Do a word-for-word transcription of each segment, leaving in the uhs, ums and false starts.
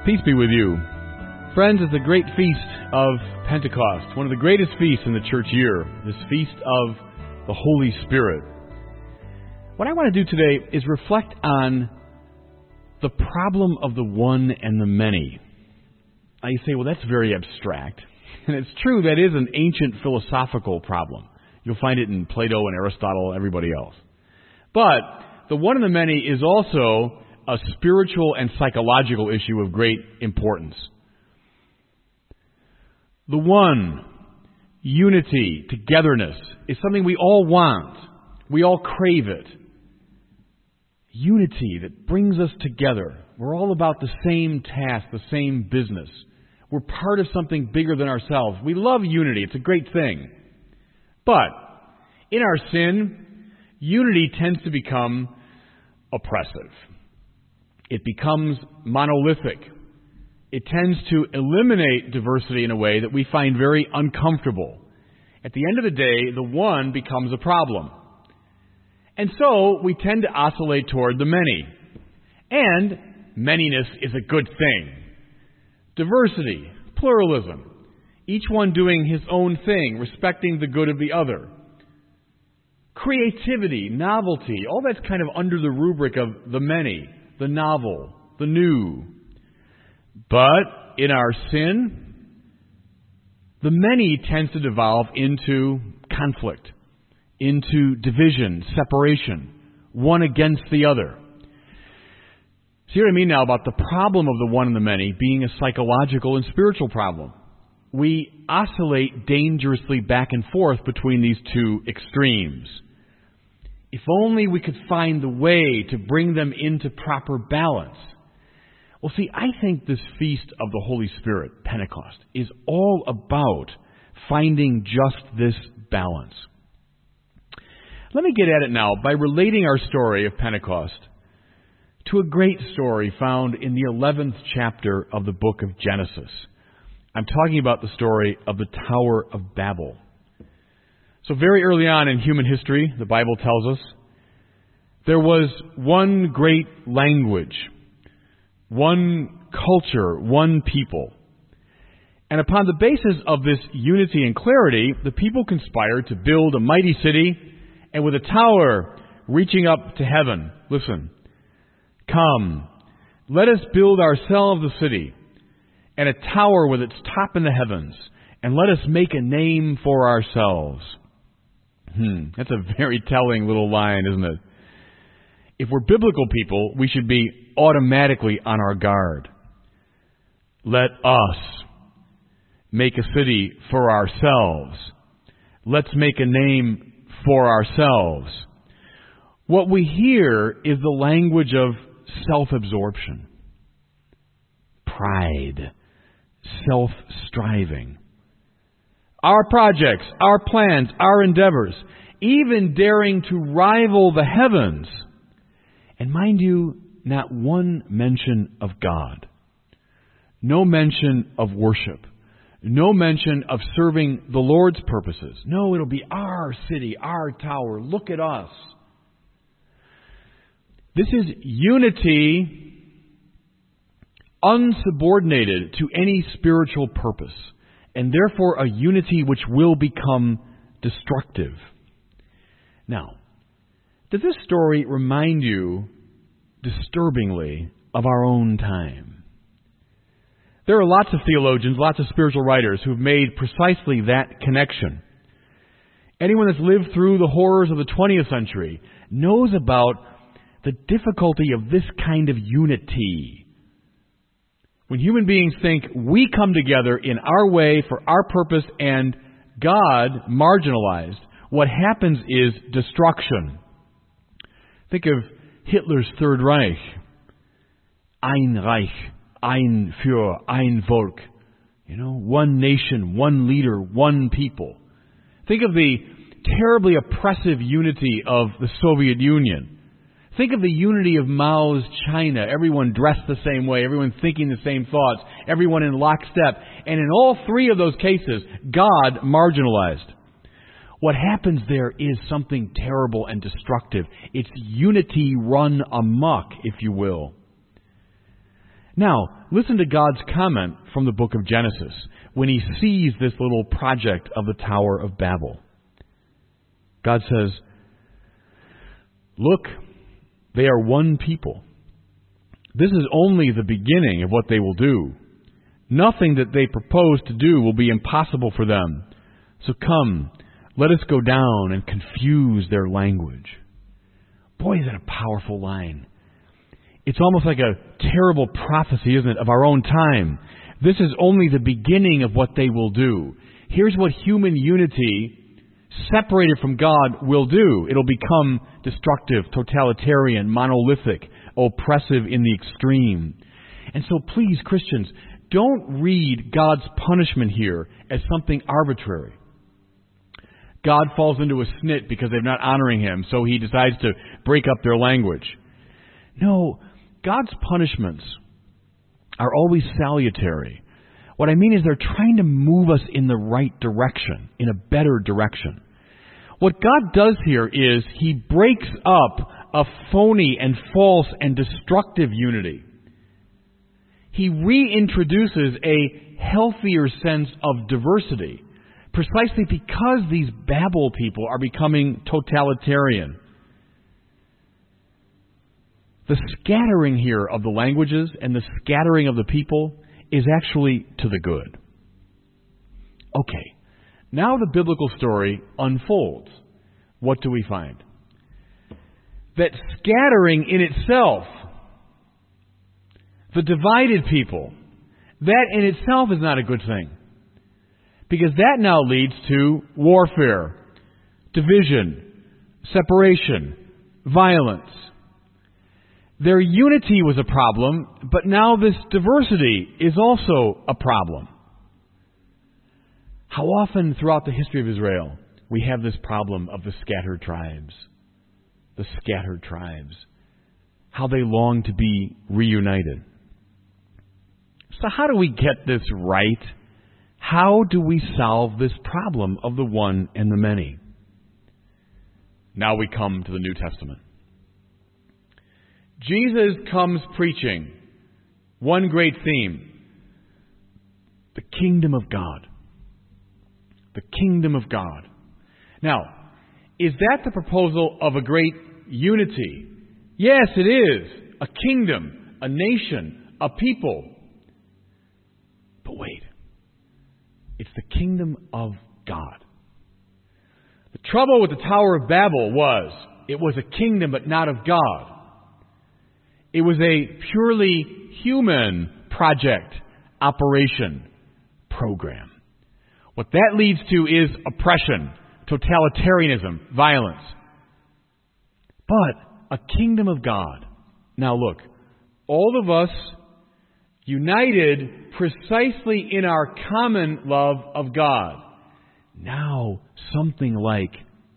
Peace be with you. Friends, it's the great feast of Pentecost, one of the greatest feasts in the church year, this feast of the Holy Spirit. What I want to do today is reflect on the problem of the one and the many. Now you say, well, that's very abstract. And it's true, that is an ancient philosophical problem. You'll find it in Plato and Aristotle, everybody else. But the one and the many is also a spiritual and psychological issue of great importance. The one, unity, togetherness, is something we all want. We all crave it. Unity that brings us together. We're all about the same task, the same business. We're part of something bigger than ourselves. We love unity. It's a great thing. But in our sin, unity tends to become oppressive. It becomes monolithic. It tends to eliminate diversity in a way that we find very uncomfortable. At the end of the day, the one becomes a problem. And so we tend to oscillate toward the many. And manyness is a good thing. Diversity, pluralism, each one doing his own thing, respecting the good of the other. Creativity, novelty, all that's kind of under the rubric of the many, the novel, the new. But in our sin, the many tends to devolve into conflict, into division, separation, one against the other. See what I mean now about the problem of the one and the many being a psychological and spiritual problem? We oscillate dangerously back and forth between these two extremes. If only we could find the way to bring them into proper balance. Well, see, I think this feast of the Holy Spirit, Pentecost, is all about finding just this balance. Let me get at it now by relating our story of Pentecost to a great story found in the eleventh chapter of the book of Genesis. I'm talking about the story of the Tower of Babel. So very early on in human history, the Bible tells us, there was one great language, one culture, one people. And upon the basis of this unity and clarity, the people conspired to build a mighty city, and with a tower reaching up to heaven. Listen, come, let us build ourselves a city, and a tower with its top in the heavens, and let us make a name for ourselves. Hmm, that's a very telling little line, isn't it? If we're biblical people, we should be automatically on our guard. Let us make a city for ourselves. Let's make a name for ourselves. What we hear is the language of self-absorption, pride, self-striving. Our projects, our plans, our endeavors, even daring to rival the heavens. And mind you, not one mention of God. No mention of worship. No mention of serving the Lord's purposes. No, it'll be our city, our tower. Look at us. This is unity unsubordinated to any spiritual purpose, and therefore a unity which will become destructive. Now, does this story remind you disturbingly of our own time? There are lots of theologians, lots of spiritual writers who've made precisely that connection. Anyone that's lived through the horrors of the twentieth century knows about the difficulty of this kind of unity. When human beings think we come together in our way for our purpose and God marginalized, what happens is destruction. Think of Hitler's Third Reich. Ein Reich, ein Führer, ein Volk. You know, one nation, one leader, one people. Think of the terribly oppressive unity of the Soviet Union. Think of the unity of Mao's China. Everyone dressed the same way, everyone thinking the same thoughts, everyone in lockstep. And in all three of those cases, God marginalized. What happens there is something terrible and destructive. It's unity run amok, if you will. Now, listen to God's comment from the book of Genesis when he sees this little project of the Tower of Babel. God says, "Look, they are one people. This is only the beginning of what they will do. Nothing that they propose to do will be impossible for them. So come, let us go down and confuse their language." Boy, is that a powerful line. It's almost like a terrible prophecy, isn't it, of our own time. This is only the beginning of what they will do. Here's what human unity, separated from God, will do. It'll become destructive, totalitarian, monolithic, oppressive in the extreme. And so please, Christians, don't read God's punishment here as something arbitrary. God falls into a snit because they're not honoring him, so he decides to break up their language. No, God's punishments are always salutary. What I mean is they're trying to move us in the right direction, in a better direction. What God does here is he breaks up a phony and false and destructive unity. He reintroduces a healthier sense of diversity, precisely because these Babel people are becoming totalitarian. The scattering here of the languages and the scattering of the people is actually to the good. Okay, now the biblical story unfolds. What do we find? That scattering in itself, the divided people, that in itself is not a good thing. Because that now leads to warfare, division, separation, violence. Their unity was a problem, but now this diversity is also a problem. How often throughout the history of Israel we have this problem of the scattered tribes, the scattered tribes, how they long to be reunited. So how do we get this right? How do we solve this problem of the one and the many? Now we come to the New Testament. Jesus comes preaching one great theme: the kingdom of God. The kingdom of God. Now, is that the proposal of a great unity? Yes, it is. A kingdom, a nation, a people. But wait. It's the kingdom of God. The trouble with the Tower of Babel was it was a kingdom but not of God. It was a purely human project, operation, program. What that leads to is oppression, totalitarianism, violence. But a kingdom of God. Now look, all of us united precisely in our common love of God. Now something like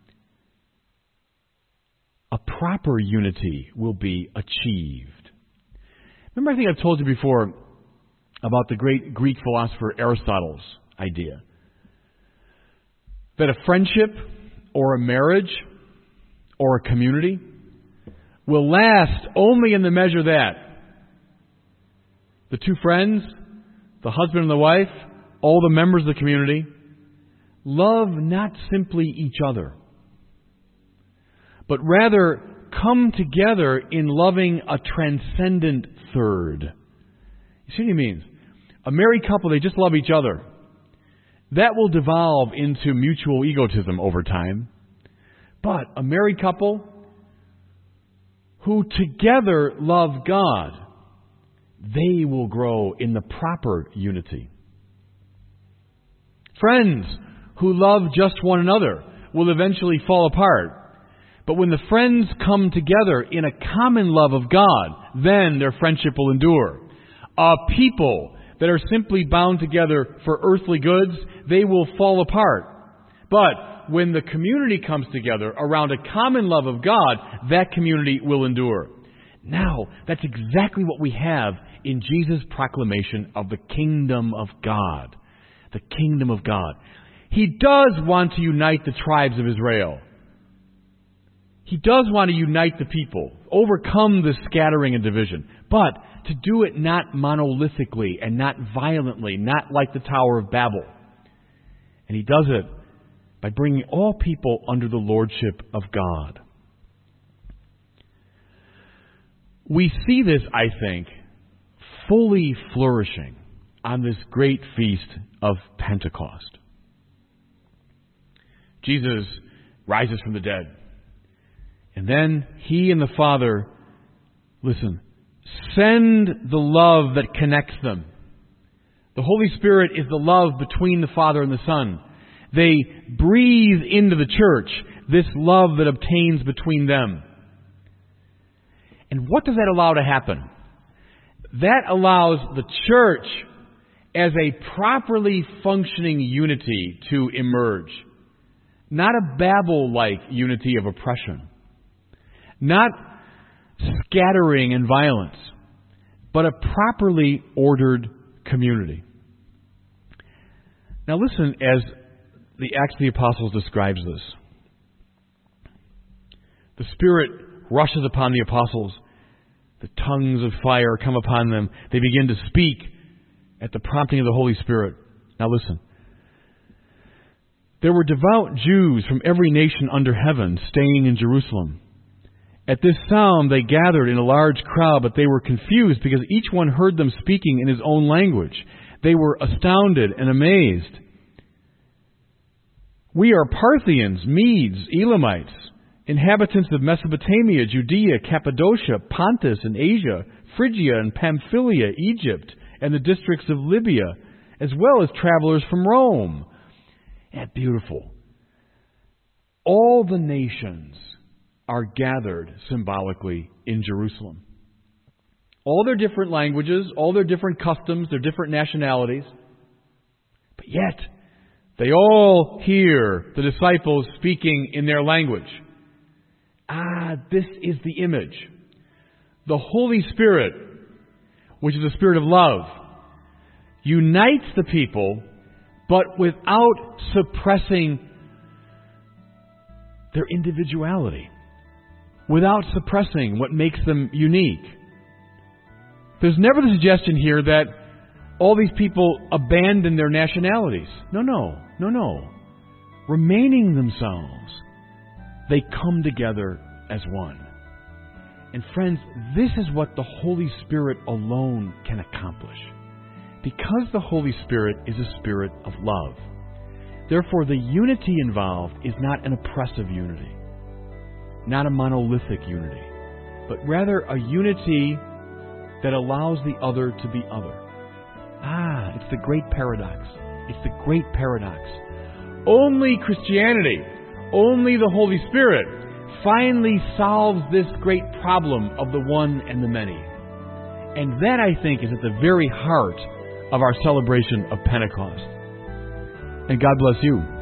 a proper unity will be achieved. Remember, I think I've told you before about the great Greek philosopher Aristotle's idea that a friendship or a marriage or a community will last only in the measure that the two friends, the husband and the wife, all the members of the community, love not simply each other, but rather come together in loving a transcendent third. You see what he means? A married couple, they just love each other. That will devolve into mutual egotism over time. But a married couple who together love God, they will grow in the proper unity. Friends who love just one another will eventually fall apart. But when the friends come together in a common love of God, then their friendship will endure. A people that are simply bound together for earthly goods, they will fall apart. But when the community comes together around a common love of God, that community will endure. Now, that's exactly what we have in Jesus' proclamation of the kingdom of God. The kingdom of God. He does want to unite the tribes of Israel. He does want to unite the people, overcome the scattering and division. But to do it not monolithically and not violently, not like the Tower of Babel. And He does it by bringing all people under the lordship of God. We see this, I think, fully flourishing on this great feast of Pentecost. Jesus rises from the dead. And then He and the Father, listen, send the love that connects them. The Holy Spirit is the love between the Father and the Son. They breathe into the church this love that obtains between them. And what does that allow to happen? That allows the church as a properly functioning unity to emerge. Not a Babel-like unity of oppression. Not scattering and violence, but a properly ordered community. Now listen as the Acts of the Apostles describes this. The Spirit rushes upon the apostles. The tongues of fire come upon them. They begin to speak at the prompting of the Holy Spirit. Now listen. There were devout Jews from every nation under heaven staying in Jerusalem. At this sound they gathered in a large crowd, but they were confused because each one heard them speaking in his own language. They were astounded and amazed. We are Parthians, Medes, Elamites, inhabitants of Mesopotamia, Judea, Cappadocia, Pontus and Asia, Phrygia and Pamphylia, Egypt, and the districts of Libya, as well as travelers from Rome. And beautiful. All the nations are gathered symbolically in Jerusalem. All their different languages, all their different customs, their different nationalities. But yet, they all hear the disciples speaking in their language. Ah, this is the image. The Holy Spirit, which is a spirit of love, unites the people, but without suppressing their individuality, without suppressing what makes them unique. There's never the suggestion here that all these people abandon their nationalities. No, no, no, no. Remaining themselves, they come together as one. And friends, this is what the Holy Spirit alone can accomplish. Because the Holy Spirit is a spirit of love. Therefore, the unity involved is not an oppressive unity, not a monolithic unity, but rather a unity that allows the other to be other. Ah, it's the great paradox. It's the great paradox. Only Christianity, only the Holy Spirit finally solves this great problem of the one and the many. And that, I think, is at the very heart of our celebration of Pentecost. And God bless you.